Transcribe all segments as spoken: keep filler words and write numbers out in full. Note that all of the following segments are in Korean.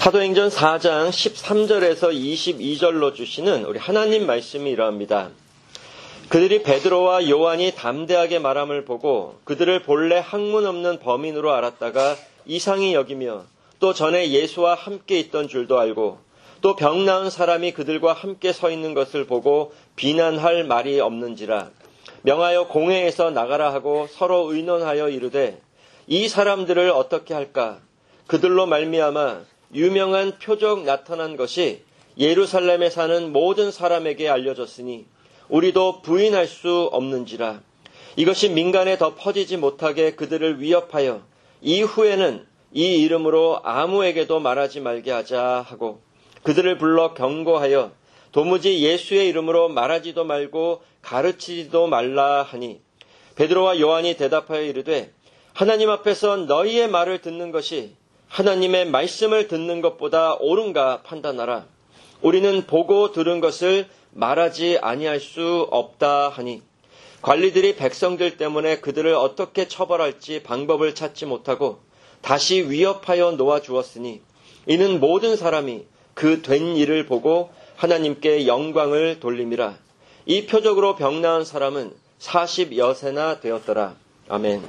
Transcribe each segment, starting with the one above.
사도행전 사 장 십삼 절에서 이십이 절로 주시는 우리 하나님 말씀이 이러합니다. 그들이 베드로와 요한이 담대하게 말함을 보고 그들을 본래 학문 없는 범인으로 알았다가 이상히 여기며 또 전에 예수와 함께 있던 줄도 알고 또 병 나은 사람이 그들과 함께 서 있는 것을 보고 비난할 말이 없는지라 명하여 공회에서 나가라 하고 서로 의논하여 이르되 이 사람들을 어떻게 할까? 그들로 말미암아 유명한 표적 나타난 것이 예루살렘에 사는 모든 사람에게 알려졌으니 우리도 부인할 수 없는지라. 이것이 민간에 더 퍼지지 못하게 그들을 위협하여 이후에는 이 이름으로 아무에게도 말하지 말게 하자 하고 그들을 불러 경고하여 도무지 예수의 이름으로 말하지도 말고 가르치지도 말라 하니 베드로와 요한이 대답하여 이르되 하나님 앞에서 너희의 말을 듣는 것이 하나님의 말씀을 듣는 것보다 옳은가 판단하라. 우리는 보고 들은 것을 말하지 아니할 수 없다 하니 관리들이 백성들 때문에 그들을 어떻게 처벌할지 방법을 찾지 못하고 다시 위협하여 놓아주었으니 이는 모든 사람이 그 된 일을 보고 하나님께 영광을 돌림이라. 이 표적으로 병 나은 사람은 사십여 세나 되었더라. 아멘.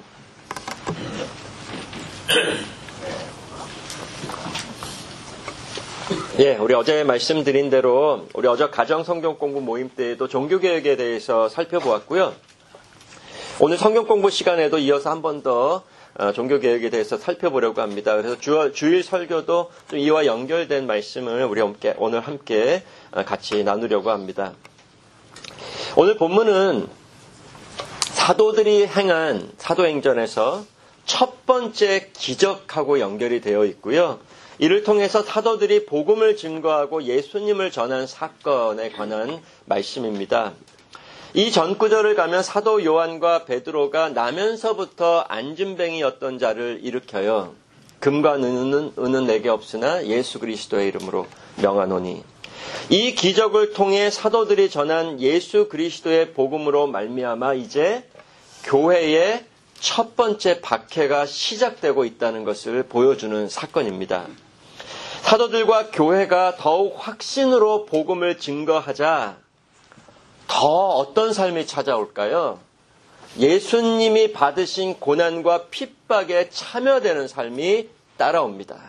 예, 우리 어제 말씀드린 대로 우리 어제 가정 성경 공부 모임 때에도 종교개혁에 대해서 살펴보았고요. 오늘 성경 공부 시간에도 이어서 한 번 더 종교개혁에 대해서 살펴보려고 합니다. 그래서 주, 주일 설교도 좀 이와 연결된 말씀을 우리 함께, 오늘 함께 같이 나누려고 합니다. 오늘 본문은 사도들이 행한 사도행전에서 첫 번째 기적하고 연결이 되어 있고요. 이를 통해서 사도들이 복음을 증거하고 예수님을 전한 사건에 관한 말씀입니다. 이 전 구절을 가면 사도 요한과 베드로가 나면서부터 안진뱅이였던 자를 일으켜요. 금과 은은, 은은 내게 없으나 예수 그리스도의 이름으로 명하노니. 이 기적을 통해 사도들이 전한 예수 그리스도의 복음으로 말미암아 이제 교회의 첫 번째 박해가 시작되고 있다는 것을 보여주는 사건입니다. 사도들과 교회가 더욱 확신으로 복음을 증거하자 더 어떤 삶이 찾아올까요? 예수님이 받으신 고난과 핍박에 참여되는 삶이 따라옵니다.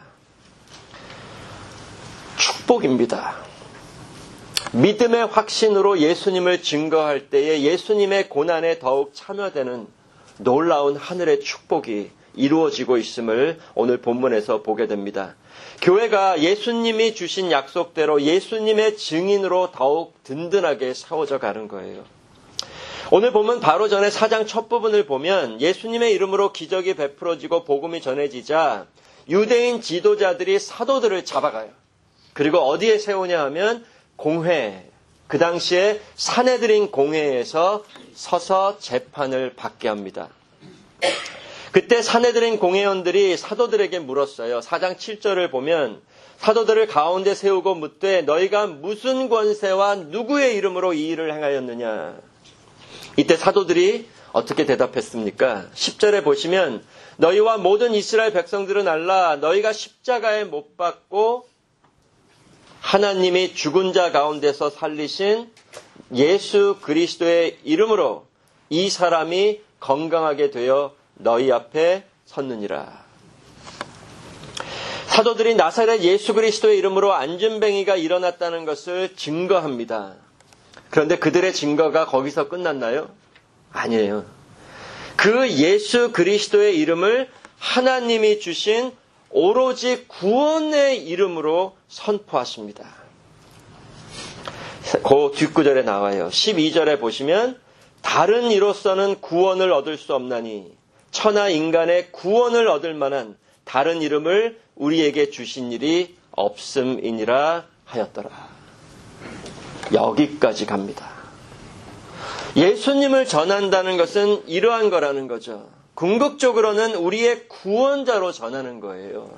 축복입니다. 믿음의 확신으로 예수님을 증거할 때에 예수님의 고난에 더욱 참여되는 놀라운 하늘의 축복이 이루어지고 있음을 오늘 본문에서 보게 됩니다. 교회가 예수님이 주신 약속대로 예수님의 증인으로 더욱 든든하게 세워져 가는 거예요. 오늘 보면 바로 전에 사 장 첫 부분을 보면 예수님의 이름으로 기적이 베풀어지고 복음이 전해지자 유대인 지도자들이 사도들을 잡아가요. 그리고 어디에 세우냐 하면 공회, 그 당시에 산헤드린 공회에서 서서 재판을 받게 합니다. 그때 산헤드린 공회원들이 사도들에게 물었어요. 사 장 칠 절을 보면 사도들을 가운데 세우고 묻되 너희가 무슨 권세와 누구의 이름으로 이 일을 행하였느냐. 이때 사도들이 어떻게 대답했습니까? 십 절에 보시면 너희와 모든 이스라엘 백성들은 알라. 너희가 십자가에 못 박고 하나님이 죽은 자 가운데서 살리신 예수 그리스도의 이름으로 이 사람이 건강하게 되어 너희 앞에 섰느니라. 사도들이 나사렛 예수 그리스도의 이름으로 안진뱅이가 일어났다는 것을 증거합니다. 그런데 그들의 증거가 거기서 끝났나요? 아니에요. 그 예수 그리스도의 이름을 하나님이 주신 오로지 구원의 이름으로 선포하십니다. 그 뒷구절에 나와요. 십이 절에 보시면 다른 이로서는 구원을 얻을 수 없나니 천하 인간의 구원을 얻을 만한 다른 이름을 우리에게 주신 일이 없음이니라 하였더라. 여기까지 갑니다. 예수님을 전한다는 것은 이러한 거라는 거죠. 궁극적으로는 우리의 구원자로 전하는 거예요.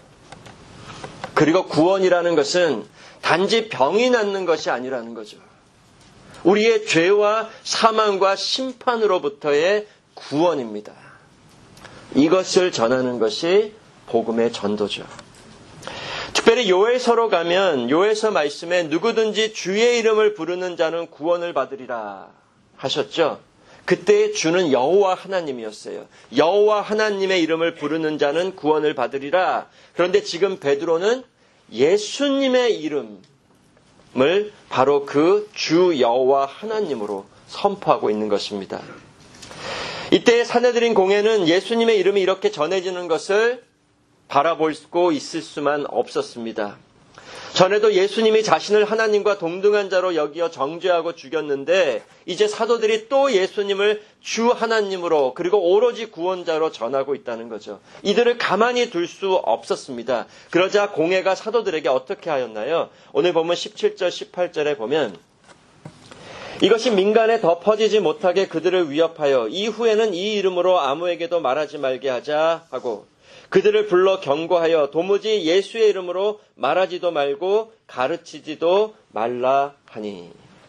그리고 구원이라는 것은 단지 병이 낫는 것이 아니라는 거죠. 우리의 죄와 사망과 심판으로부터의 구원입니다. 이것을 전하는 것이 복음의 전도죠. 특별히 요엘서로 가면 요엘서 말씀에 누구든지 주의 이름을 부르는 자는 구원을 받으리라 하셨죠. 그때의 주는 여호와 하나님이었어요. 여호와 하나님의 이름을 부르는 자는 구원을 받으리라. 그런데 지금 베드로는 예수님의 이름을 바로 그 주 여호와 하나님으로 선포하고 있는 것입니다. 이때의 산헤드린 공회는 예수님의 이름이 이렇게 전해지는 것을 바라보고 있을 수만 없었습니다. 전에도 예수님이 자신을 하나님과 동등한 자로 여기어 정죄하고 죽였는데 이제 사도들이 또 예수님을 주 하나님으로 그리고 오로지 구원자로 전하고 있다는 거죠. 이들을 가만히 둘 수 없었습니다. 그러자 공회가 사도들에게 어떻게 하였나요? 오늘 보면 십칠 절 십팔 절에 보면 이것이 민간에 더 퍼지지 못하게 그들을 위협하여 이후에는 이 이름으로 아무에게도 말하지 말게 하자 하고 그들을 불러 경고하여 도무지 예수의 이름으로 말하지도 말고 가르치지도 말라 하니.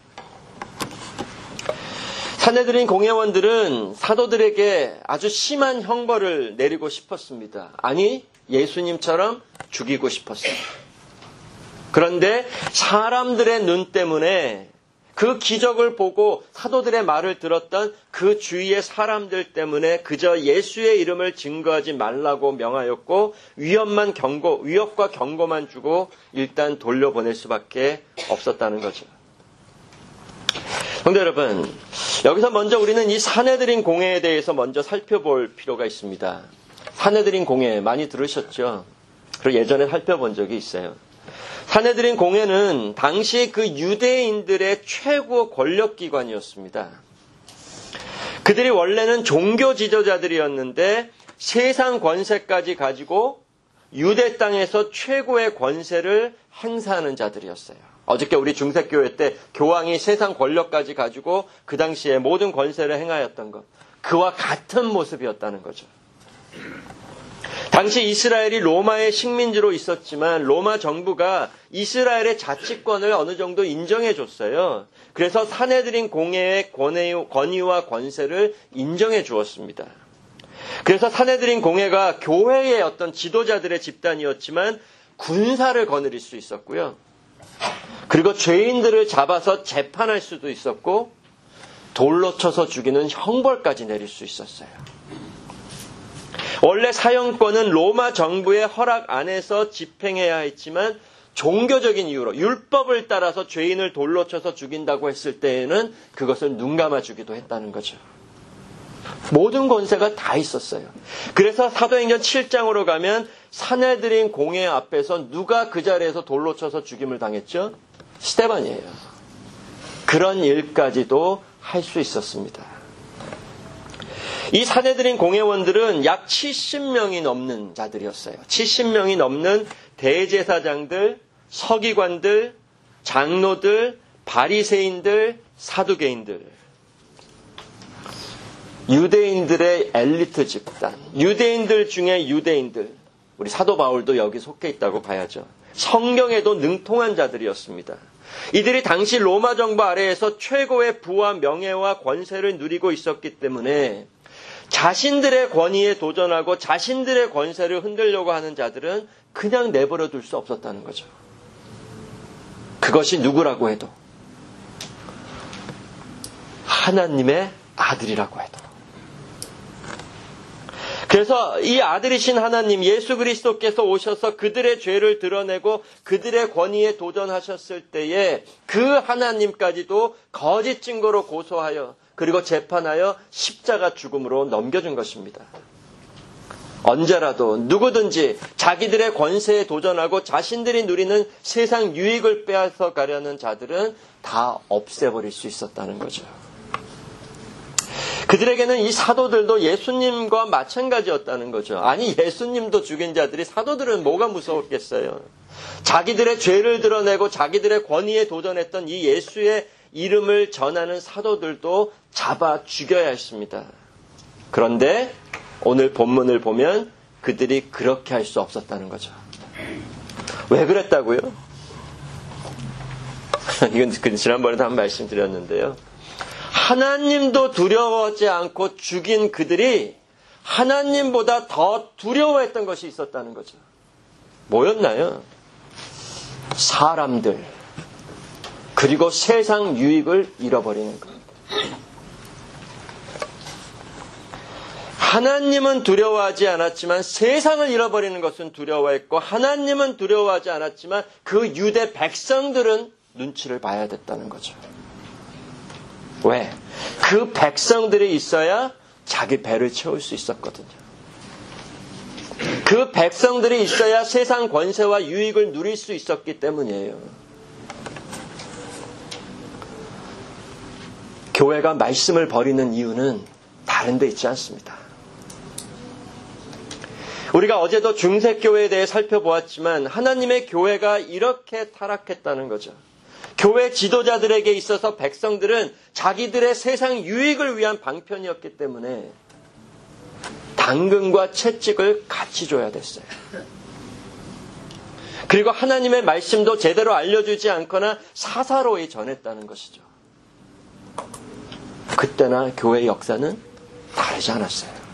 산헤드린 공회원들은 사도들에게 아주 심한 형벌을 내리고 싶었습니다. 아니, 예수님처럼 죽이고 싶었어요. 그런데 사람들의 눈 때문에 그 기적을 보고 사도들의 말을 들었던 그 주위의 사람들 때문에 그저 예수의 이름을 증거하지 말라고 명하였고 위협만 경고, 위협과 경고만 주고 일단 돌려보낼 수밖에 없었다는 거죠. 성도 여러분, 여기서 먼저 우리는 이 산헤드린 공회에 대해서 먼저 살펴볼 필요가 있습니다. 산헤드린 공회 많이 들으셨죠? 그리고 예전에 살펴본 적이 있어요. 산헤드린 공회는 당시 그 유대인들의 최고 권력기관이었습니다. 그들이 원래는 종교 지도자들이었는데 세상 권세까지 가지고 유대 땅에서 최고의 권세를 행사하는 자들이었어요. 어저께 우리 중세교회 때 교황이 세상 권력까지 가지고 그 당시에 모든 권세를 행하였던 것, 그와 같은 모습이었다는 거죠. 당시 이스라엘이 로마의 식민지로 있었지만 로마 정부가 이스라엘의 자치권을 어느 정도 인정해 줬어요. 그래서 산헤드린 공회의 권위와 권세를 인정해 주었습니다. 그래서 산헤드린 공회가 교회의 어떤 지도자들의 집단이었지만 군사를 거느릴 수 있었고요. 그리고 죄인들을 잡아서 재판할 수도 있었고 돌로 쳐서 죽이는 형벌까지 내릴 수 있었어요. 원래 사형권은 로마 정부의 허락 안에서 집행해야 했지만 종교적인 이유로 율법을 따라서 죄인을 돌로 쳐서 죽인다고 했을 때에는 그것을 눈감아 주기도 했다는 거죠. 모든 권세가 다 있었어요. 그래서 사도행전 칠 장으로 가면 산헤드린 공회 앞에서 누가 그 자리에서 돌로 쳐서 죽임을 당했죠? 스데반이에요. 그런 일까지도 할 수 있었습니다. 이 산헤드린 공회원들은 약 칠십 명이 넘는 자들이었어요. 칠십 명이 넘는 대제사장들, 서기관들, 장로들, 바리새인들, 사두개인들, 유대인들의 엘리트 집단, 유대인들 중에 유대인들, 우리 사도 바울도 여기 속해 있다고 봐야죠. 성경에도 능통한 자들이었습니다. 이들이 당시 로마 정부 아래에서 최고의 부와 명예와 권세를 누리고 있었기 때문에 자신들의 권위에 도전하고 자신들의 권세를 흔들려고 하는 자들은 그냥 내버려 둘 수 없었다는 거죠. 그것이 누구라고 해도 하나님의 아들이라고 해도. 그래서 이 아들이신 하나님 예수 그리스도께서 오셔서 그들의 죄를 드러내고 그들의 권위에 도전하셨을 때에 그 하나님까지도 거짓 증거로 고소하여 그리고 재판하여 십자가 죽음으로 넘겨준 것입니다. 언제라도 누구든지 자기들의 권세에 도전하고 자신들이 누리는 세상 유익을 빼앗아 가려는 자들은 다 없애버릴 수 있었다는 거죠. 그들에게는 이 사도들도 예수님과 마찬가지였다는 거죠. 아니, 예수님도 죽인 자들이 사도들은 뭐가 무서웠겠어요. 자기들의 죄를 드러내고 자기들의 권위에 도전했던 이 예수의 이름을 전하는 사도들도 잡아 죽여야 했습니다. 그런데 오늘 본문을 보면 그들이 그렇게 할 수 없었다는 거죠. 왜 그랬다고요? 이건 지난번에도 한 말씀 드렸는데요. 하나님도 두려워하지 않고 죽인 그들이 하나님보다 더 두려워했던 것이 있었다는 거죠. 뭐였나요? 사람들, 그리고 세상 유익을 잃어버리는 겁니다. 하나님은 두려워하지 않았지만 세상을 잃어버리는 것은 두려워했고, 하나님은 두려워하지 않았지만 그 유대 백성들은 눈치를 봐야 됐다는 거죠. 왜? 그 백성들이 있어야 자기 배를 채울 수 있었거든요. 그 백성들이 있어야 세상 권세와 유익을 누릴 수 있었기 때문이에요. 교회가 말씀을 버리는 이유는 다른 데 있지 않습니다. 우리가 어제도 중세교회에 대해 살펴보았지만 하나님의 교회가 이렇게 타락했다는 거죠. 교회 지도자들에게 있어서 백성들은 자기들의 세상 유익을 위한 방편이었기 때문에 당근과 채찍을 같이 줘야 됐어요. 그리고 하나님의 말씀도 제대로 알려주지 않거나 사사로이 전했다는 것이죠. 그때나 교회의 역사는 다르지 않았어요.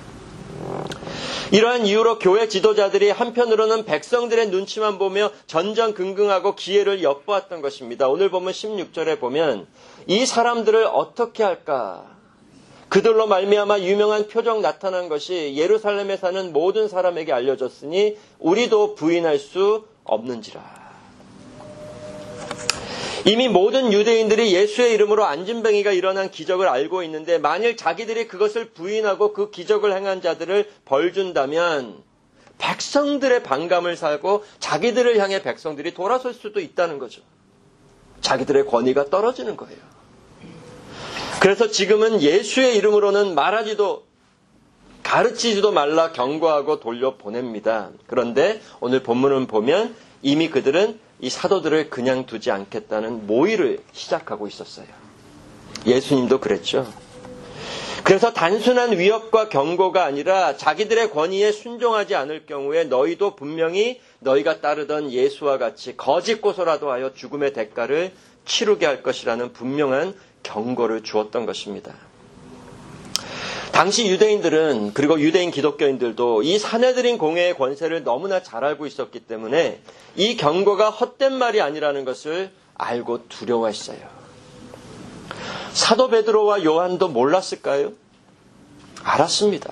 이러한 이유로 교회 지도자들이 한편으로는 백성들의 눈치만 보며 전전긍긍하고 기회를 엿보았던 것입니다. 오늘 보면 십육 절에 보면 이 사람들을 어떻게 할까? 그들로 말미암아 유명한 표적 나타난 것이 예루살렘에 사는 모든 사람에게 알려졌으니 우리도 부인할 수 없는지라. 이미 모든 유대인들이 예수의 이름으로 안진뱅이가 일어난 기적을 알고 있는데 만일 자기들이 그것을 부인하고 그 기적을 행한 자들을 벌준다면 백성들의 반감을 사고 자기들을 향해 백성들이 돌아설 수도 있다는 거죠. 자기들의 권위가 떨어지는 거예요. 그래서 지금은 예수의 이름으로는 말하지도 가르치지도 말라 경고하고 돌려보냅니다. 그런데 오늘 본문을 보면 이미 그들은 이 사도들을 그냥 두지 않겠다는 모의를 시작하고 있었어요. 예수님도 그랬죠. 그래서 단순한 위협과 경고가 아니라 자기들의 권위에 순종하지 않을 경우에 너희도 분명히 너희가 따르던 예수와 같이 거짓고소라도 하여 죽음의 대가를 치르게 할 것이라는 분명한 경고를 주었던 것입니다. 당시 유대인들은 그리고 유대인 기독교인들도 이 사내들인 공회의 권세를 너무나 잘 알고 있었기 때문에 이 경고가 헛된 말이 아니라는 것을 알고 두려워했어요. 사도 베드로와 요한도 몰랐을까요? 알았습니다.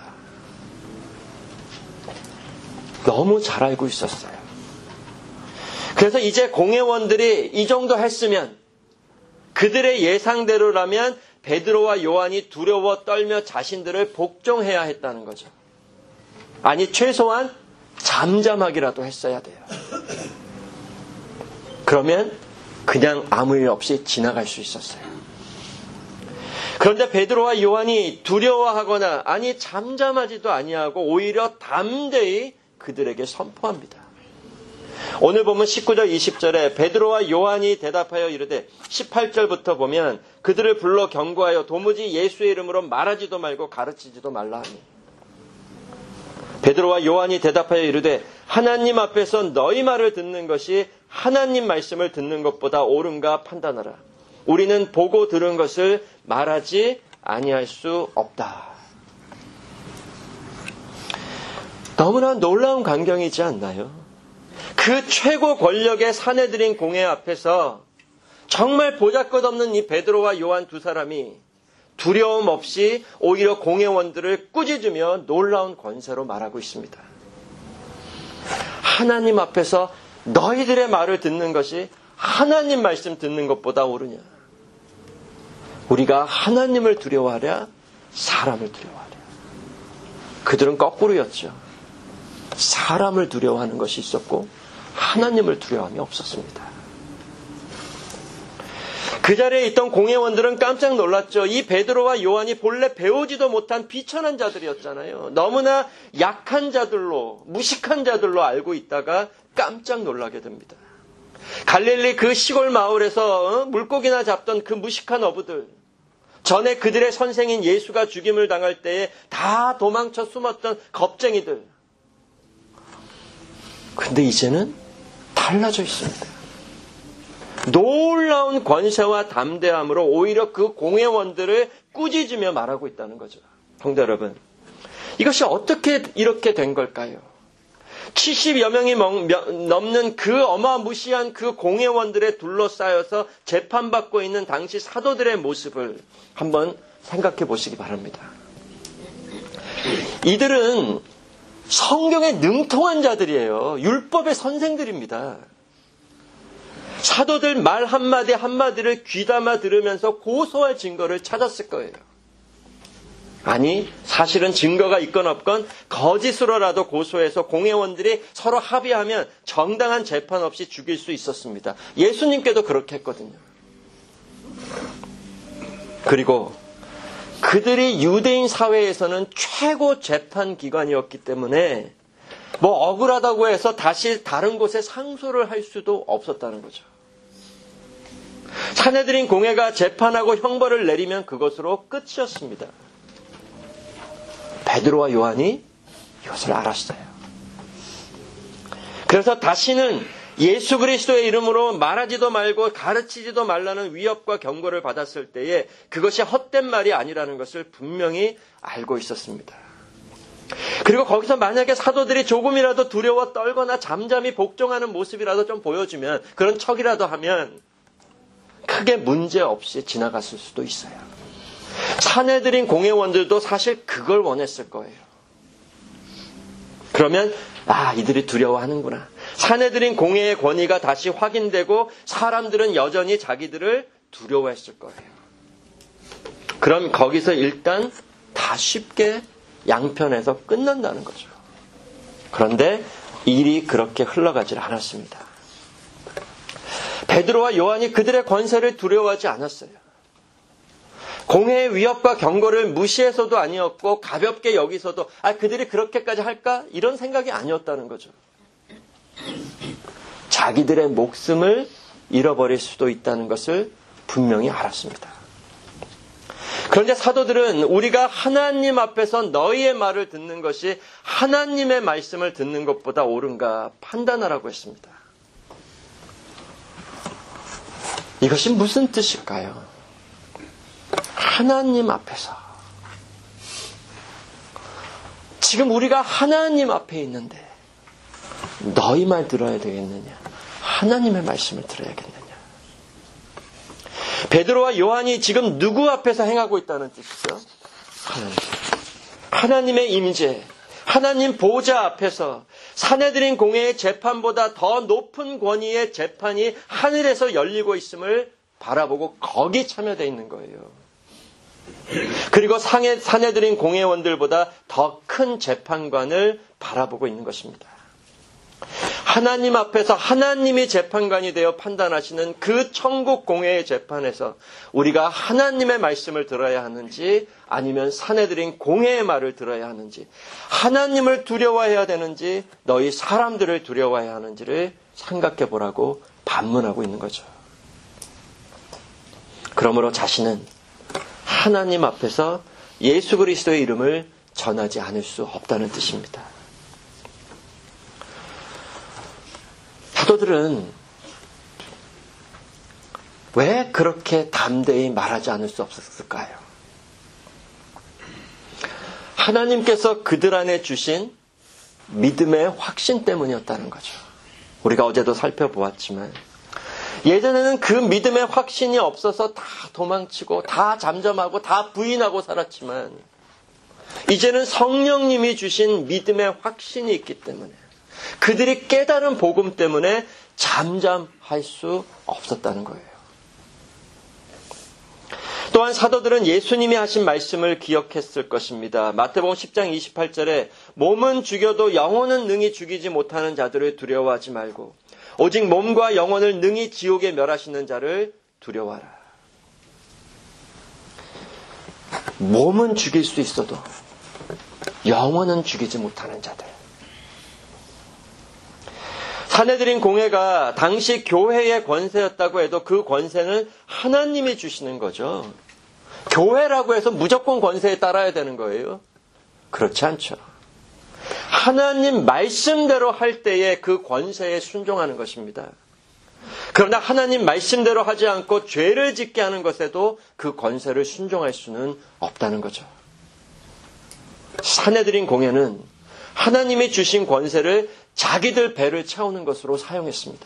너무 잘 알고 있었어요. 그래서 이제 공회원들이 이 정도 했으면 그들의 예상대로라면 베드로와 요한이 두려워 떨며 자신들을 복종해야 했다는 거죠. 아니 최소한 잠잠하기라도 했어야 돼요. 그러면 그냥 아무 일 없이 지나갈 수 있었어요. 그런데 베드로와 요한이 두려워하거나 아니 잠잠하지도 아니하고 오히려 담대히 그들에게 선포합니다. 오늘 보면 십구 절 이십 절에 베드로와 요한이 대답하여 이르되 십팔 절부터 보면 그들을 불러 경고하여 도무지 예수의 이름으로 말하지도 말고 가르치지도 말라 하니 베드로와 요한이 대답하여 이르되 하나님 앞에서 너희 말을 듣는 것이 하나님 말씀을 듣는 것보다 옳은가 판단하라. 우리는 보고 들은 것을 말하지 아니할 수 없다. 너무나 놀라운 광경이지 않나요? 그 최고 권력의 사내들인 공회 앞에서 정말 보잘것없는 이 베드로와 요한 두 사람이 두려움 없이 오히려 공회원들을 꾸짖으며 놀라운 권세로 말하고 있습니다. 하나님 앞에서 너희들의 말을 듣는 것이 하나님 말씀 듣는 것보다 옳으냐? 우리가 하나님을 두려워하랴? 사람을 두려워하랴? 그들은 거꾸로였죠. 사람을 두려워하는 것이 있었고 하나님을 두려워함이 없었습니다. 그 자리에 있던 공회원들은 깜짝 놀랐죠. 이 베드로와 요한이 본래 배우지도 못한 비천한 자들이었잖아요. 너무나 약한 자들로, 무식한 자들로 알고 있다가 깜짝 놀라게 됩니다. 갈릴리 그 시골 마을에서 물고기나 잡던 그 무식한 어부들, 전에 그들의 선생인 예수가 죽임을 당할 때에 다 도망쳐 숨었던 겁쟁이들. 근데 이제는 달라져 있습니다. 놀라운 권세와 담대함으로 오히려 그 공회원들을 꾸짖으며 말하고 있다는 거죠. 성도 여러분, 이것이 어떻게 이렇게 된 걸까요? 칠십여 명이 넘는 그 어마무시한 그 공회원들에 둘러싸여서 재판받고 있는 당시 사도들의 모습을 한번 생각해 보시기 바랍니다. 이들은 성경에 능통한 자들이에요. 율법의 선생들입니다. 사도들 말 한마디 한마디를 귀담아 들으면서 고소할 증거를 찾았을 거예요. 아니, 사실은 증거가 있건 없건 거짓으로라도 고소해서 공회원들이 서로 합의하면 정당한 재판 없이 죽일 수 있었습니다. 예수님께도 그렇게 했거든요. 그리고 그들이 유대인 사회에서는 최고 재판 기관이었기 때문에 뭐 억울하다고 해서 다시 다른 곳에 상소를 할 수도 없었다는 거죠. 산헤드린 공회가 재판하고 형벌을 내리면 그것으로 끝이었습니다. 베드로와 요한이 이것을 알았어요. 그래서 다시는 예수 그리스도의 이름으로 말하지도 말고 가르치지도 말라는 위협과 경고를 받았을 때에 그것이 헛된 말이 아니라는 것을 분명히 알고 있었습니다. 그리고 거기서 만약에 사도들이 조금이라도 두려워 떨거나 잠잠히 복종하는 모습이라도 좀 보여주면, 그런 척이라도 하면 크게 문제 없이 지나갔을 수도 있어요. 산헤드린 공회원들도 사실 그걸 원했을 거예요. 그러면 아, 이들이 두려워하는구나. 산헤드린 공회의 권위가 다시 확인되고 사람들은 여전히 자기들을 두려워했을 거예요. 그럼 거기서 일단 다 쉽게 양편에서 끝난다는 거죠. 그런데 일이 그렇게 흘러가질 않았습니다. 베드로와 요한이 그들의 권세를 두려워하지 않았어요. 공회의 위협과 경고를 무시해서도 아니었고 가볍게 여기서도 아 그들이 그렇게까지 할까? 이런 생각이 아니었다는 거죠. 자기들의 목숨을 잃어버릴 수도 있다는 것을 분명히 알았습니다. 그런데 사도들은 우리가 하나님 앞에서 너희의 말을 듣는 것이 하나님의 말씀을 듣는 것보다 옳은가 판단하라고 했습니다. 이것이 무슨 뜻일까요? 하나님 앞에서. 지금 우리가 하나님 앞에 있는데 너희 말 들어야 되겠느냐? 하나님의 말씀을 들어야겠느냐? 베드로와 요한이 지금 누구 앞에서 행하고 있다는 뜻이죠? 하나님. 하나님의 임재, 하나님 보좌 앞에서 산헤드린 공회의 재판보다 더 높은 권위의 재판이 하늘에서 열리고 있음을 바라보고 거기 참여되어 있는 거예요. 그리고 산헤드린 공회원들보다 더 큰 재판관을 바라보고 있는 것입니다. 하나님 앞에서 하나님이 재판관이 되어 판단하시는 그 천국 공회의 재판에서 우리가 하나님의 말씀을 들어야 하는지 아니면 산헤드린 공회의 말을 들어야 하는지, 하나님을 두려워해야 되는지 너희 사람들을 두려워해야 하는지를 생각해 보라고 반문하고 있는 거죠. 그러므로 자신은 하나님 앞에서 예수 그리스도의 이름을 전하지 않을 수 없다는 뜻입니다. 사도들은 왜 그렇게 담대히 말하지 않을 수 없었을까요? 하나님께서 그들 안에 주신 믿음의 확신 때문이었다는 거죠. 우리가 어제도 살펴보았지만 예전에는 그 믿음의 확신이 없어서 다 도망치고 다 잠잠하고 다 부인하고 살았지만 이제는 성령님이 주신 믿음의 확신이 있기 때문에 그들이 깨달은 복음 때문에 잠잠할 수 없었다는 거예요. 또한 사도들은 예수님이 하신 말씀을 기억했을 것입니다. 마태복음 십 장 이십팔 절에 몸은 죽여도 영혼은 능히 죽이지 못하는 자들을 두려워하지 말고 오직 몸과 영혼을 능히 지옥에 멸하시는 자를 두려워하라. 몸은 죽일 수 있어도 영혼은 죽이지 못하는 자들. 산헤드린 공회가 당시 교회의 권세였다고 해도 그 권세는 하나님이 주시는 거죠. 교회라고 해서 무조건 권세에 따라야 되는 거예요? 그렇지 않죠. 하나님 말씀대로 할 때에 그 권세에 순종하는 것입니다. 그러나 하나님 말씀대로 하지 않고 죄를 짓게 하는 것에도 그 권세를 순종할 수는 없다는 거죠. 산헤드린 공회는 하나님이 주신 권세를 자기들 배를 채우는 것으로 사용했습니다.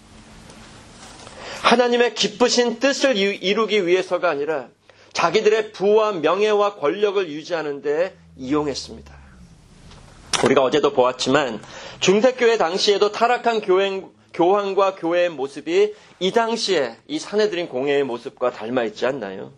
하나님의 기쁘신 뜻을 이루기 위해서가 아니라 자기들의 부와 명예와 권력을 유지하는 데 이용했습니다. 우리가 어제도 보았지만 중세교회 당시에도 타락한 교회, 교황과 교회의 모습이 이 당시에 이 사내들인 공회의 모습과 닮아 있지 않나요?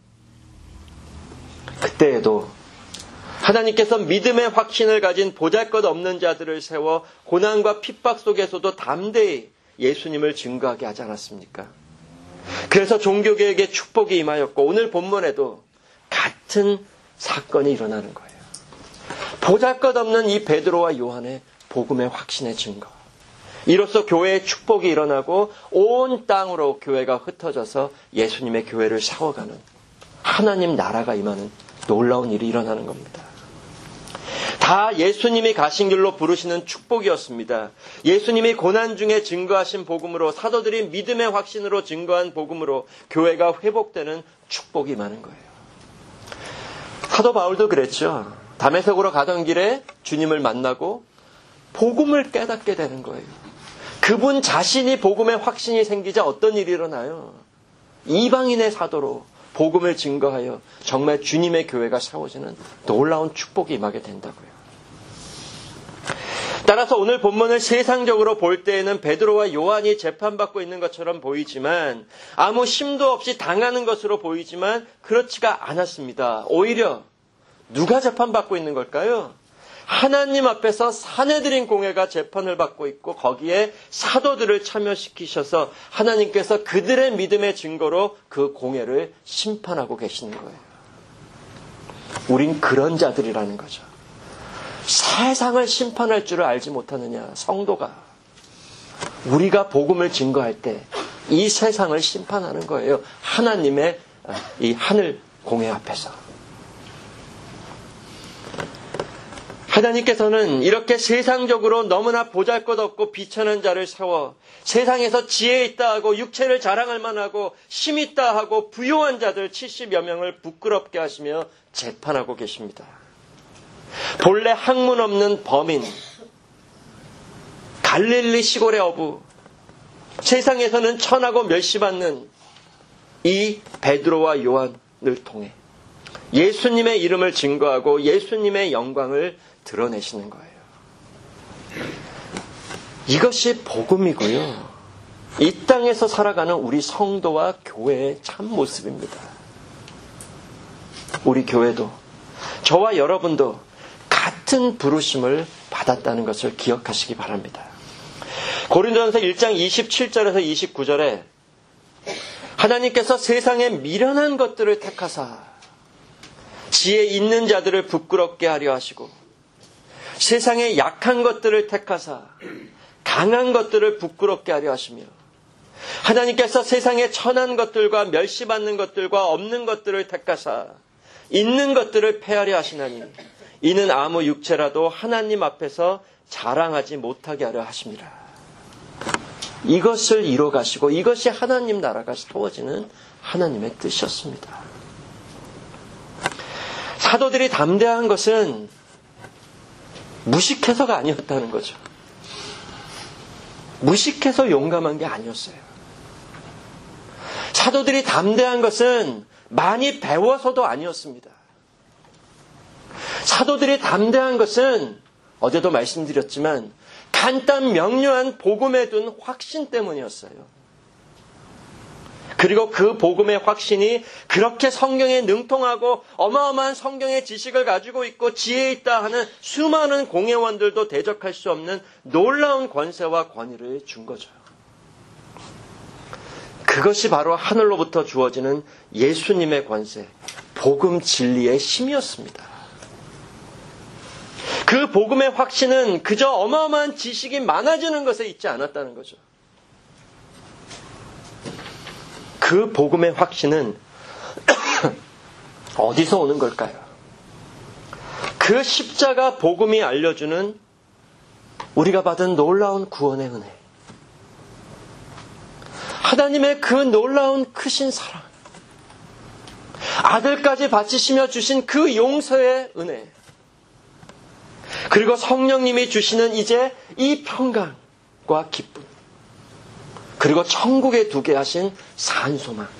그때에도 하나님께서 믿음의 확신을 가진 보잘것없는 자들을 세워 고난과 핍박 속에서도 담대히 예수님을 증거하게 하지 않았습니까? 그래서 종교개혁에 축복이 임하였고 오늘 본문에도 같은 사건이 일어나는 거예요. 보잘것없는 이 베드로와 요한의 복음의 확신의 증거. 이로써 교회의 축복이 일어나고 온 땅으로 교회가 흩어져서 예수님의 교회를 세워가는 하나님 나라가 임하는 놀라운 일이 일어나는 겁니다. 다 예수님이 가신 길로 부르시는 축복이었습니다. 예수님이 고난 중에 증거하신 복음으로 사도들이 믿음의 확신으로 증거한 복음으로 교회가 회복되는 축복이 임하는 거예요. 사도 바울도 그랬죠. 다메섹으로 가던 길에 주님을 만나고 복음을 깨닫게 되는 거예요. 그분 자신이 복음의 확신이 생기자 어떤 일이 일어나요? 이방인의 사도로 복음을 증거하여 정말 주님의 교회가 세워지는 놀라운 축복이 임하게 된다고요. 따라서 오늘 본문을 세상적으로 볼 때에는 베드로와 요한이 재판받고 있는 것처럼 보이지만 아무 심도 없이 당하는 것으로 보이지만 그렇지가 않았습니다. 오히려 누가 재판받고 있는 걸까요? 하나님 앞에서 사내들인 공회가 재판을 받고 있고 거기에 사도들을 참여시키셔서 하나님께서 그들의 믿음의 증거로 그 공회를 심판하고 계시는 거예요. 우린 그런 자들이라는 거죠. 세상을 심판할 줄을 알지 못하느냐, 성도가. 우리가 복음을 증거할 때 이 세상을 심판하는 거예요. 하나님의 이 하늘 공회 앞에서. 하나님께서는 이렇게 세상적으로 너무나 보잘것없고 비천한 자를 세워 세상에서 지혜 있다 하고 육체를 자랑할 만하고 힘 있다 하고 부요한 자들 칠십여 명을 부끄럽게 하시며 재판하고 계십니다. 본래 학문 없는 범인, 갈릴리 시골의 어부, 세상에서는 천하고 멸시받는 이 베드로와 요한을 통해 예수님의 이름을 증거하고 예수님의 영광을 드러내시는 거예요. 이것이 복음이고요. 이 땅에서 살아가는 우리 성도와 교회의 참 모습입니다. 우리 교회도 저와 여러분도 같은 부르심을 받았다는 것을 기억하시기 바랍니다. 고린도전서 일 장 이십칠 절에서 이십구 절에 하나님께서 세상의 미련한 것들을 택하사 지혜 있는 자들을 부끄럽게 하려 하시고 세상의 약한 것들을 택하사 강한 것들을 부끄럽게 하려 하시며 하나님께서 세상의 천한 것들과 멸시받는 것들과 없는 것들을 택하사 있는 것들을 폐하려 하시나니 이는 아무 육체라도 하나님 앞에서 자랑하지 못하게 하려 하십니다. 이것을 이뤄 가시고 이것이 하나님 나라가 세워지는 하나님의 뜻이었습니다. 사도들이 담대한 것은 무식해서가 아니었다는 거죠. 무식해서 용감한 게 아니었어요. 사도들이 담대한 것은 많이 배워서도 아니었습니다. 사도들이 담대한 것은 어제도 말씀드렸지만 간단 명료한 복음에 둔 확신 때문이었어요. 그리고 그 복음의 확신이 그렇게 성경에 능통하고 어마어마한 성경의 지식을 가지고 있고 지혜 있다 하는 수많은 공회원들도 대적할 수 없는 놀라운 권세와 권위를 준 거죠. 그것이 바로 하늘로부터 주어지는 예수님의 권세, 복음 진리의 힘이었습니다. 그 복음의 확신은 그저 어마어마한 지식이 많아지는 것에 있지 않았다는 거죠. 그 복음의 확신은 어디서 오는 걸까요? 그 십자가 복음이 알려주는 우리가 받은 놀라운 구원의 은혜. 하나님의 그 놀라운 크신 사랑. 아들까지 바치시며 주신 그 용서의 은혜. 그리고 성령님이 주시는 이제 이 평강과 기쁨, 그리고 천국에 두게 하신 산소망,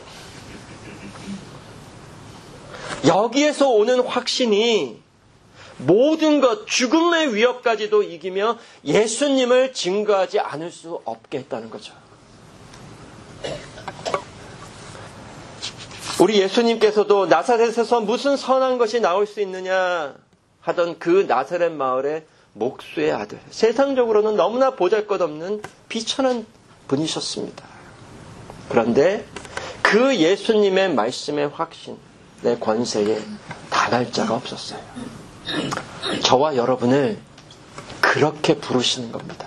여기에서 오는 확신이 모든 것, 죽음의 위협까지도 이기며 예수님을 증거하지 않을 수 없게 했다는 거죠. 우리 예수님께서도 나사렛에서 무슨 선한 것이 나올 수 있느냐 하던 그 나사렛 마을의 목수의 아들, 세상적으로는 너무나 보잘것없는 비천한 분이셨습니다. 그런데 그 예수님의 말씀의 확신, 내 권세에 당할 자가 없었어요. 저와 여러분을 그렇게 부르시는 겁니다.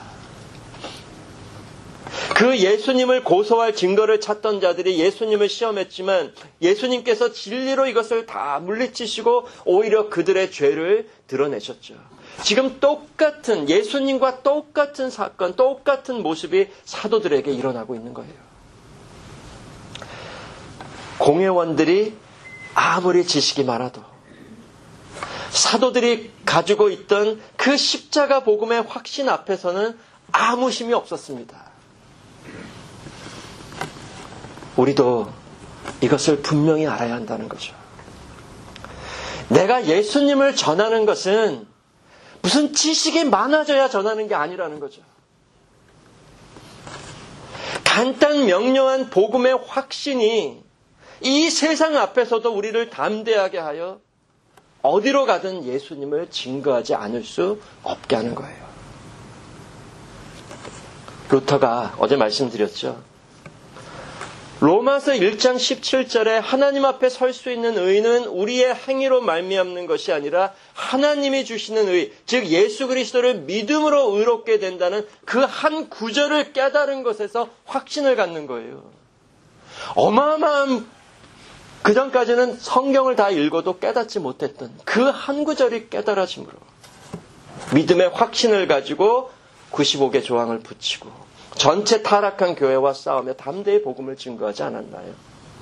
그 예수님을 고소할 증거를 찾던 자들이 예수님을 시험했지만 예수님께서 진리로 이것을 다 물리치시고 오히려 그들의 죄를 드러내셨죠. 지금 똑같은, 예수님과 똑같은 사건, 똑같은 모습이 사도들에게 일어나고 있는 거예요. 공회원들이 아무리 지식이 많아도 사도들이 가지고 있던 그 십자가 복음의 확신 앞에서는 아무 힘이 없었습니다. 우리도 이것을 분명히 알아야 한다는 거죠. 내가 예수님을 전하는 것은 무슨 지식이 많아져야 전하는 게 아니라는 거죠. 간단 명료한 복음의 확신이 이 세상 앞에서도 우리를 담대하게 하여 어디로 가든 예수님을 증거하지 않을 수 없게 하는 거예요. 루터가 어제 말씀드렸죠. 로마서 일 장 십칠 절에 하나님 앞에 설 수 있는 의는 우리의 행위로 말미암는 것이 아니라 하나님이 주시는 의, 즉 예수 그리스도를 믿음으로 의롭게 된다는 그 한 구절을 깨달은 것에서 확신을 갖는 거예요. 어마어마한, 그전까지는 성경을 다 읽어도 깨닫지 못했던 그 한 구절이 깨달아짐으로 믿음의 확신을 가지고 구십오 개 조항을 붙이고 전체 타락한 교회와 싸우며 담대히 복음을 증거하지 않았나요?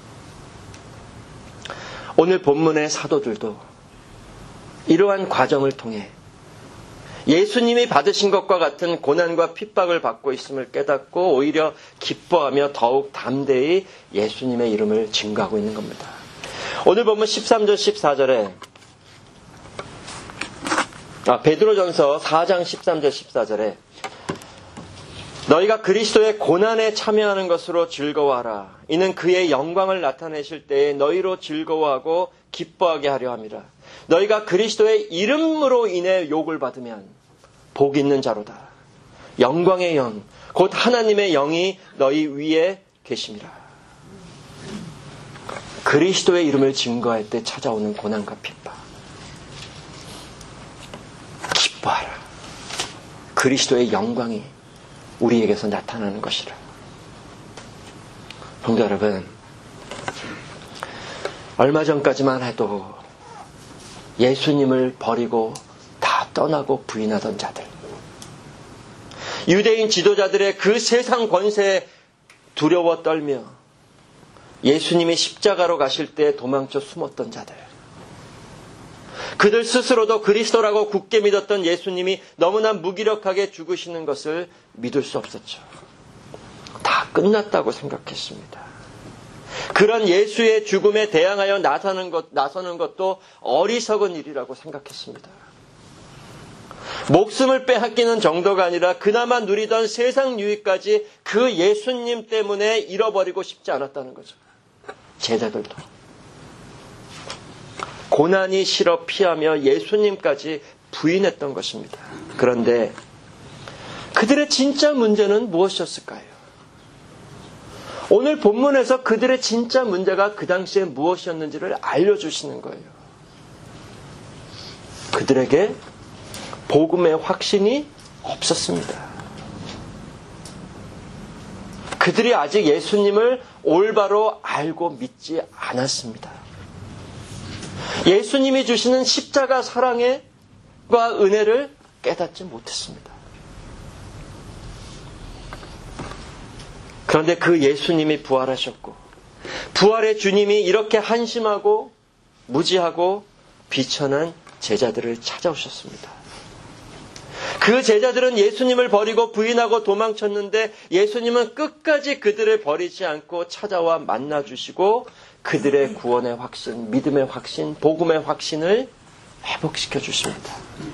오늘 본문의 사도들도 이러한 과정을 통해 예수님이 받으신 것과 같은 고난과 핍박을 받고 있음을 깨닫고 오히려 기뻐하며 더욱 담대히 예수님의 이름을 증거하고 있는 겁니다. 오늘 본문 십삼 절 십사 절에 아, 베드로전서 사 장 십삼 절 십사 절에 너희가 그리스도의 고난에 참여하는 것으로 즐거워하라. 이는 그의 영광을 나타내실 때에 너희로 즐거워하고 기뻐하게 하려 함이라. 너희가 그리스도의 이름으로 인해 욕을 받으면 복 있는 자로다. 영광의 영, 곧 하나님의 영이 너희 위에 계심이라. 그리스도의 이름을 증거할 때 찾아오는 고난과 핍박. 기뻐하라. 그리스도의 영광이 우리에게서 나타나는 것이라. 성도 여러분, 얼마 전까지만 해도 예수님을 버리고 다 떠나고 부인하던 자들, 유대인 지도자들의 그 세상 권세에 두려워 떨며 예수님이 십자가로 가실 때 도망쳐 숨었던 자들, 그들 스스로도 그리스도라고 굳게 믿었던 예수님이 너무나 무기력하게 죽으시는 것을 믿을 수 없었죠. 다 끝났다고 생각했습니다. 그런 예수의 죽음에 대항하여 나서는 것, 나서는 것도 어리석은 일이라고 생각했습니다. 목숨을 빼앗기는 정도가 아니라 그나마 누리던 세상 유익까지 그 예수님 때문에 잃어버리고 싶지 않았다는 거죠. 제자들도. 고난이 싫어 피하며 예수님까지 부인했던 것입니다. 그런데 그들의 진짜 문제는 무엇이었을까요? 오늘 본문에서 그들의 진짜 문제가 그 당시에 무엇이었는지를 알려주시는 거예요. 그들에게 복음의 확신이 없었습니다. 그들이 아직 예수님을 올바로 알고 믿지 않았습니다. 예수님이 주시는 십자가 사랑과 은혜를 깨닫지 못했습니다. 그런데 그 예수님이 부활하셨고 부활의 주님이 이렇게 한심하고 무지하고 비천한 제자들을 찾아오셨습니다. 그 제자들은 예수님을 버리고 부인하고 도망쳤는데 예수님은 끝까지 그들을 버리지 않고 찾아와 만나주시고 그들의 구원의 확신, 믿음의 확신, 복음의 확신을 회복시켜 주십니다.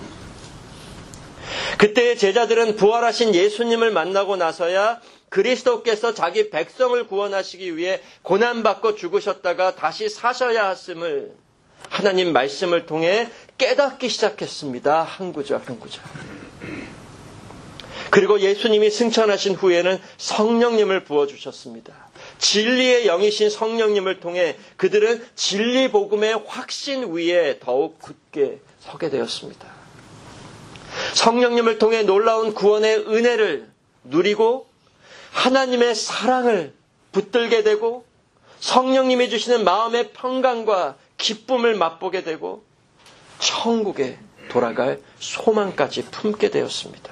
그때의 제자들은 부활하신 예수님을 만나고 나서야 그리스도께서 자기 백성을 구원하시기 위해 고난받고 죽으셨다가 다시 사셔야 했음을 하나님 말씀을 통해 깨닫기 시작했습니다. 한 구절 한 구절. 그리고 예수님이 승천하신 후에는 성령님을 부어주셨습니다. 진리의 영이신 성령님을 통해 그들은 진리 복음의 확신 위에 더욱 굳게 서게 되었습니다. 성령님을 통해 놀라운 구원의 은혜를 누리고 하나님의 사랑을 붙들게 되고 성령님이 주시는 마음의 평강과 기쁨을 맛보게 되고 천국에 돌아갈 소망까지 품게 되었습니다.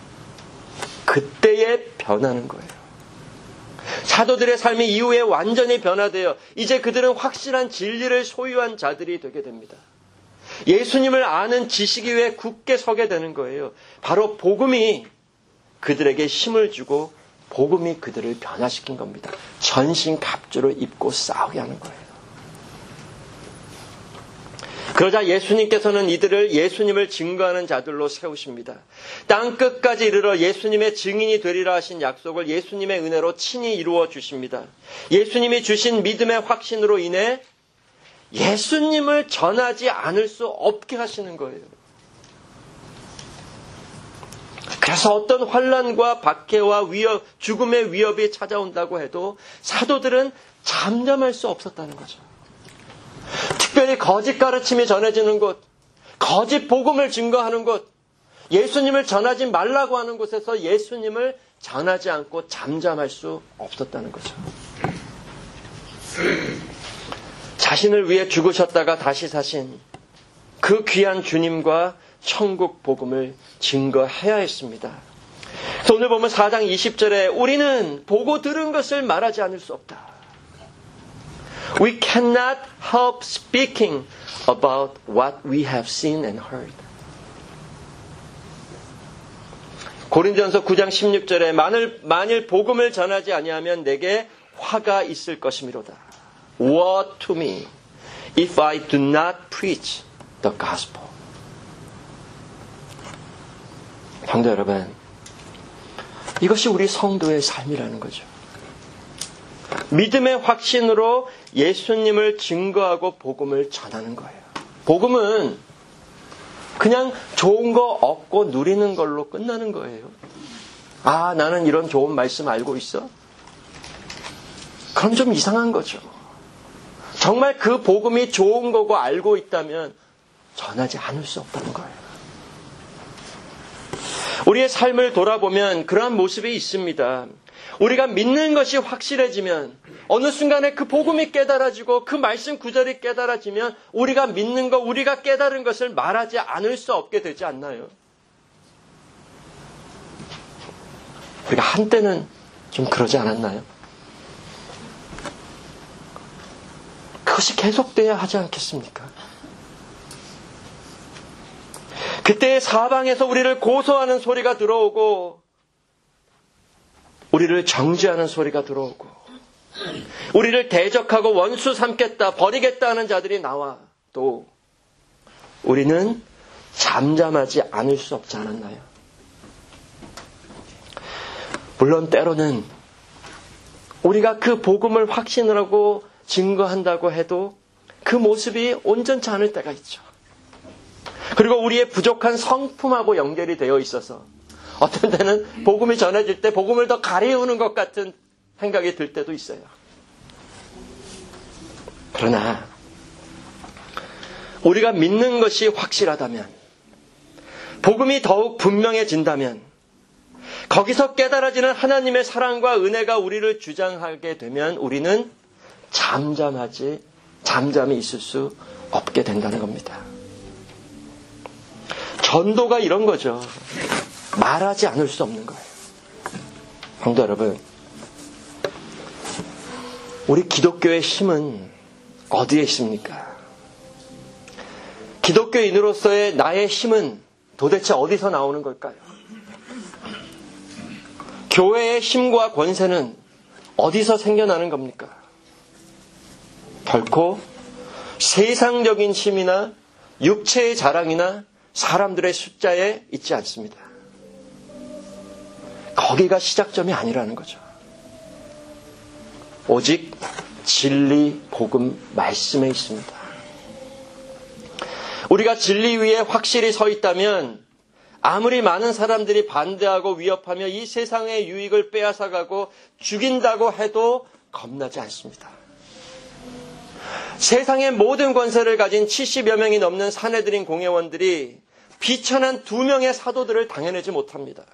그때에 변하는 거예요. 사도들의 삶이 이후에 완전히 변화되어 이제 그들은 확실한 진리를 소유한 자들이 되게 됩니다. 예수님을 아는 지식 위에 굳게 서게 되는 거예요. 바로 복음이 그들에게 힘을 주고 복음이 그들을 변화시킨 겁니다. 전신 갑주를 입고 싸우게 하는 거예요. 그러자 예수님께서는 이들을 예수님을 증거하는 자들로 세우십니다. 땅끝까지 이르러 예수님의 증인이 되리라 하신 약속을 예수님의 은혜로 친히 이루어 주십니다. 예수님이 주신 믿음의 확신으로 인해 예수님을 전하지 않을 수 없게 하시는 거예요. 그래서 어떤 환난과 박해와 위협, 죽음의 위협이 찾아온다고 해도 사도들은 잠잠할 수 없었다는 거죠. 특별히 거짓 가르침이 전해지는 곳, 거짓 복음을 증거하는 곳, 예수님을 전하지 말라고 하는 곳에서 예수님을 전하지 않고 잠잠할 수 없었다는 거죠. 자신을 위해 죽으셨다가 다시 사신 그 귀한 주님과 천국 복음을 증거해야 했습니다. 그래서 오늘 보면 사 장 이십 절에 우리는 보고 들은 것을 말하지 않을 수 없다. We cannot help speaking about what we have seen and heard. 고린도전서 구 장 십육 절에 만일, 만일 복음을 전하지 아니하면 내게 화가 있을 것이미로다. Woe to me if I do not preach the gospel. 성도 여러분, 이것이 우리 성도의 삶이라는 거죠. 믿음의 확신으로 예수님을 증거하고 복음을 전하는 거예요. 복음은 그냥 좋은 거 얻고 누리는 걸로 끝나는 거예요. 아, 나는 이런 좋은 말씀 알고 있어? 그럼 좀 이상한 거죠. 정말 그 복음이 좋은 거고 알고 있다면 전하지 않을 수 없다는 거예요. 우리의 삶을 돌아보면 그러한 모습이 있습니다. 우리가 믿는 것이 확실해지면 어느 순간에 그 복음이 깨달아지고 그 말씀 구절이 깨달아지면 우리가 믿는 것, 우리가 깨달은 것을 말하지 않을 수 없게 되지 않나요? 우리가 한때는 좀 그러지 않았나요? 그것이 계속돼야 하지 않겠습니까? 그때 사방에서 우리를 고소하는 소리가 들어오고 우리를 정죄하는 소리가 들어오고 우리를 대적하고 원수 삼겠다, 버리겠다 하는 자들이 나와 또 우리는 잠잠하지 않을 수 없지 않았나요? 물론 때로는 우리가 그 복음을 확신을 하고 증거한다고 해도 그 모습이 온전치 않을 때가 있죠. 그리고 우리의 부족한 성품하고 연결이 되어 있어서 어떤 때는 복음이 전해질 때 복음을 더 가리우는 것 같은 생각이 들 때도 있어요. 그러나 우리가 믿는 것이 확실하다면, 복음이 더욱 분명해진다면, 거기서 깨달아지는 하나님의 사랑과 은혜가 우리를 주장하게 되면 우리는 잠잠하지, 잠잠히 있을 수 없게 된다는 겁니다. 전도가 이런 거죠. 말하지 않을 수 없는 거예요. 성도 여러분, 우리 기독교의 힘은 어디에 있습니까? 기독교인으로서의 나의 힘은 도대체 어디서 나오는 걸까요? 교회의 힘과 권세는 어디서 생겨나는 겁니까? 결코 세상적인 힘이나 육체의 자랑이나 사람들의 숫자에 있지 않습니다. 거기가 시작점이 아니라는 거죠. 오직 진리, 복음, 말씀에 있습니다. 우리가 진리 위에 확실히 서 있다면 아무리 많은 사람들이 반대하고 위협하며 이 세상의 유익을 빼앗아가고 죽인다고 해도 겁나지 않습니다. 세상의 모든 권세를 가진 칠십여 명이 넘는 산헤드린 공회원들이 비천한 두 명의 사도들을 당해내지 못합니다.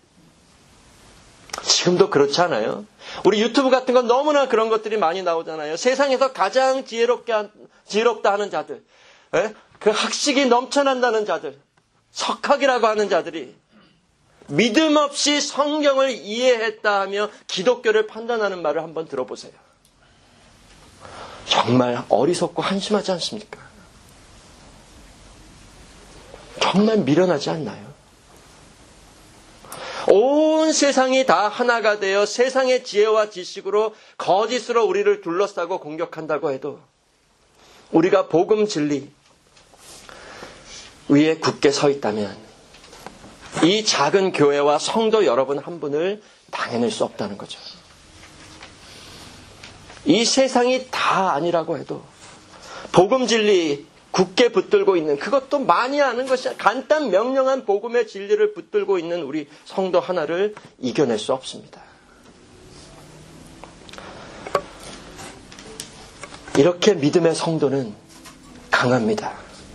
지금도 그렇지 않아요? 우리 유튜브 같은 건 너무나 그런 것들이 많이 나오잖아요. 세상에서 가장 지혜롭게 한, 지혜롭다 하는 자들, 에? 그 학식이 넘쳐난다는 자들, 석학이라고 하는 자들이 믿음 없이 성경을 이해했다 하며 기독교를 판단하는 말을 한번 들어보세요. 정말 어리석고 한심하지 않습니까? 정말 미련하지 않나요? 온 세상이 다 하나가 되어 세상의 지혜와 지식으로 거짓으로 우리를 둘러싸고 공격한다고 해도 우리가 복음 진리 위에 굳게 서 있다면 이 작은 교회와 성도 여러분 한 분을 당해낼 수 없다는 거죠. 이 세상이 다 아니라고 해도 복음 진리 굳게 붙들고 있는, 그것도 많이 아는 것이 간단 명령한 복음의 진리를 붙들고 있는 우리 성도 하나를 이겨낼 수 없습니다. 이렇게 믿음의 성도는 강합니다.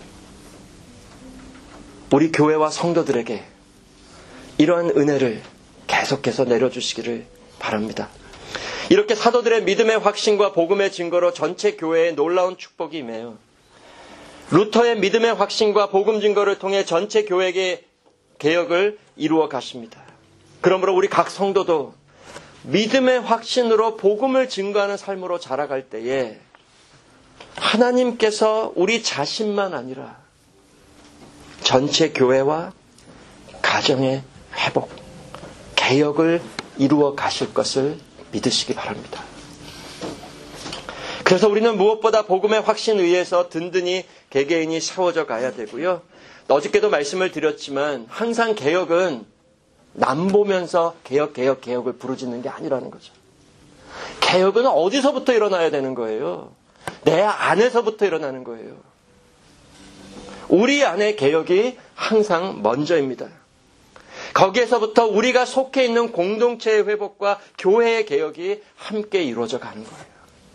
우리 교회와 성도들에게 이러한 은혜를 계속해서 내려주시기를 바랍니다. 이렇게 사도들의 믿음의 확신과 복음의 증거로 전체 교회에 놀라운 축복이 임해요. 루터의 믿음의 확신과 복음 증거를 통해 전체 교회의 개혁을 이루어 가십니다. 그러므로 우리 각 성도도 믿음의 확신으로 복음을 증거하는 삶으로 자라갈 때에 하나님께서 우리 자신만 아니라 전체 교회와 가정의 회복, 개혁을 이루어 가실 것을 믿으시기 바랍니다. 그래서 우리는 무엇보다 복음의 확신 위에서 든든히 개개인이 세워져 가야 되고요. 어저께도 말씀을 드렸지만 항상 개혁은 남 보면서 개혁, 개혁, 개혁을 부르짖는 게 아니라는 거죠. 개혁은 어디서부터 일어나야 되는 거예요? 내 안에서부터 일어나는 거예요. 우리 안의 개혁이 항상 먼저입니다. 거기에서부터 우리가 속해 있는 공동체의 회복과 교회의 개혁이 함께 이루어져 가는 거예요.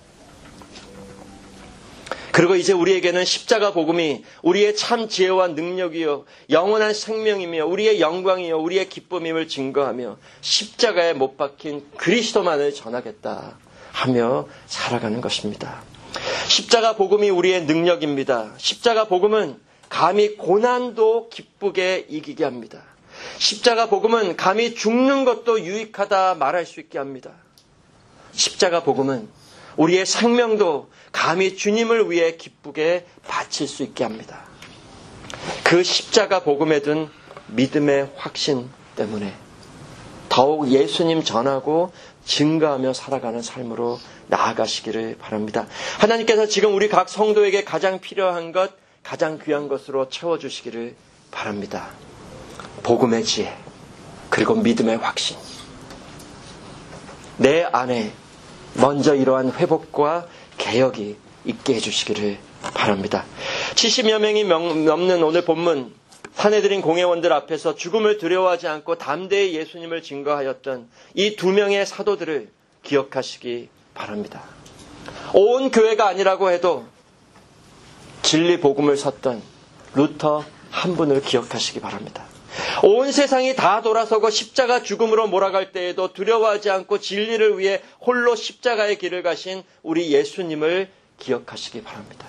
그리고 이제 우리에게는 십자가 복음이 우리의 참 지혜와 능력이요 영원한 생명이며 우리의 영광이요 우리의 기쁨임을 증거하며 십자가에 못 박힌 그리스도만을 전하겠다 하며 살아가는 것입니다. 십자가 복음이 우리의 능력입니다. 십자가 복음은 감히 고난도 기쁘게 이기게 합니다. 십자가 복음은 감히 죽는 것도 유익하다 말할 수 있게 합니다. 십자가 복음은 우리의 생명도 감히 주님을 위해 기쁘게 바칠 수 있게 합니다. 그 십자가 복음에 든 믿음의 확신 때문에 더욱 예수님 전하고 증거하며 살아가는 삶으로 나아가시기를 바랍니다. 하나님께서 지금 우리 각 성도에게 가장 필요한 것, 가장 귀한 것으로 채워주시기를 바랍니다. 복음의 지혜, 그리고 믿음의 확신. 내 안에 먼저 이러한 회복과 개혁이 있게 해주시기를 바랍니다. 칠십여 명이 넘는 오늘 본문, 산헤드린 공회원들 앞에서 죽음을 두려워하지 않고 담대히 예수님을 증거하였던 이 두 명의 사도들을 기억하시기 바랍니다. 온 교회가 아니라고 해도 진리 복음을 섰던 루터 한 분을 기억하시기 바랍니다. 온 세상이 다 돌아서고 십자가 죽음으로 몰아갈 때에도 두려워하지 않고 진리를 위해 홀로 십자가의 길을 가신 우리 예수님을 기억하시기 바랍니다.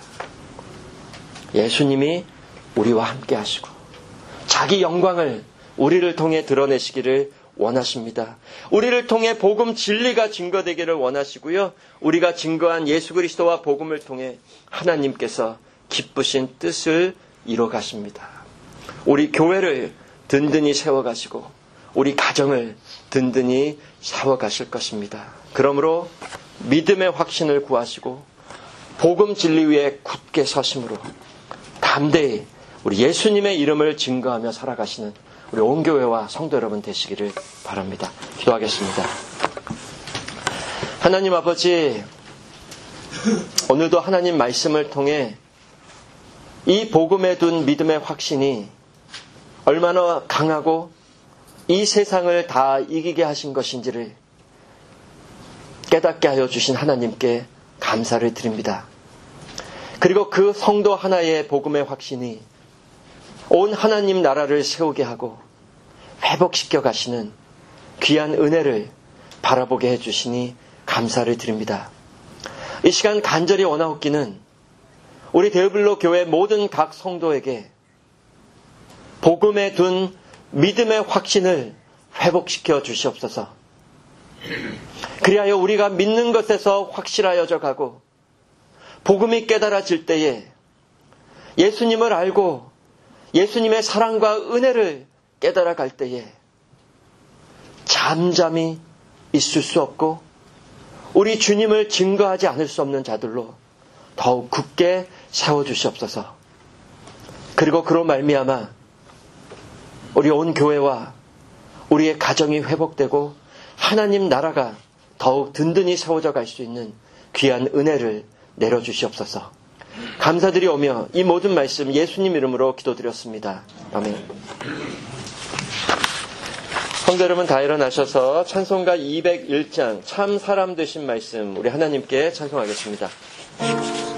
예수님이 우리와 함께 하시고 자기 영광을 우리를 통해 드러내시기를 원하십니다. 우리를 통해 복음 진리가 증거되기를 원하시고요. 우리가 증거한 예수 그리스도와 복음을 통해 하나님께서 기쁘신 뜻을 이뤄 가십니다. 우리 교회를 든든히 세워가시고 우리 가정을 든든히 세워가실 것입니다. 그러므로 믿음의 확신을 구하시고 복음 진리 위에 굳게 서심으로 담대히 우리 예수님의 이름을 증거하며 살아가시는 우리 온 교회와 성도 여러분 되시기를 바랍니다. 기도하겠습니다. 하나님 아버지, 오늘도 하나님 말씀을 통해 이 복음에 둔 믿음의 확신이 얼마나 강하고 이 세상을 다 이기게 하신 것인지를 깨닫게 하여 주신 하나님께 감사를 드립니다. 그리고 그 성도 하나의 복음의 확신이 온 하나님 나라를 세우게 하고 회복시켜 가시는 귀한 은혜를 바라보게 해주시니 감사를 드립니다. 이 시간 간절히 원하옵기는 우리 데어블로 교회 모든 각 성도에게 복음에 둔 믿음의 확신을 회복시켜 주시옵소서. 그리하여 우리가 믿는 것에서 확실하여져 가고 복음이 깨달아질 때에 예수님을 알고 예수님의 사랑과 은혜를 깨달아 갈 때에 잠잠히 있을 수 없고 우리 주님을 증거하지 않을 수 없는 자들로 더욱 굳게 세워주시옵소서. 그리고 그로 말미암아 우리 온 교회와 우리의 가정이 회복되고 하나님 나라가 더욱 든든히 세워져 갈 수 있는 귀한 은혜를 내려주시옵소서. 감사드리오며 이 모든 말씀 예수님 이름으로 기도드렸습니다. 아멘. 성도 여러분 다 일어나셔서 찬송가 이백일 장 참 사람 되신 말씀 우리 하나님께 찬송하겠습니다.